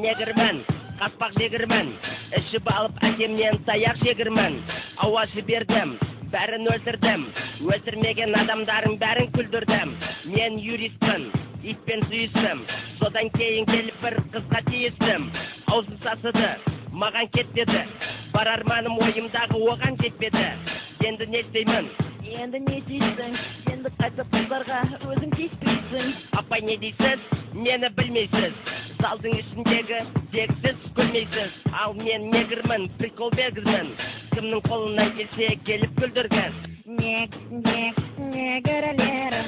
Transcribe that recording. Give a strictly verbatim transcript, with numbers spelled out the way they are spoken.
негірмін, қаспақ жегірмін, ішіп алып әкемнен таяқ жегірмін, ауа жібердім, бәрін өлтірдім, өлтірмеген адамдардың бәрін күлдірдім. Мен юристпін, итпен сүйістім, содан кейін келіп бір қызға тиістім. Аузын сасыды, маған кет деді, бар арманым ойымдағы оған жетпеді. Енді не істеймін? Енді не дейсің? Енді қайтып қыздарға өзің тиіспейсің. Апай не дейсіз? Мені білмейсіз. Залдың ішіндегі тексіз көрмейсіз. Ал мен негірмін, прикол бергізмін. Кімнің қолынан келсе келіп күлдіргіз. Нег, нег, негірлерім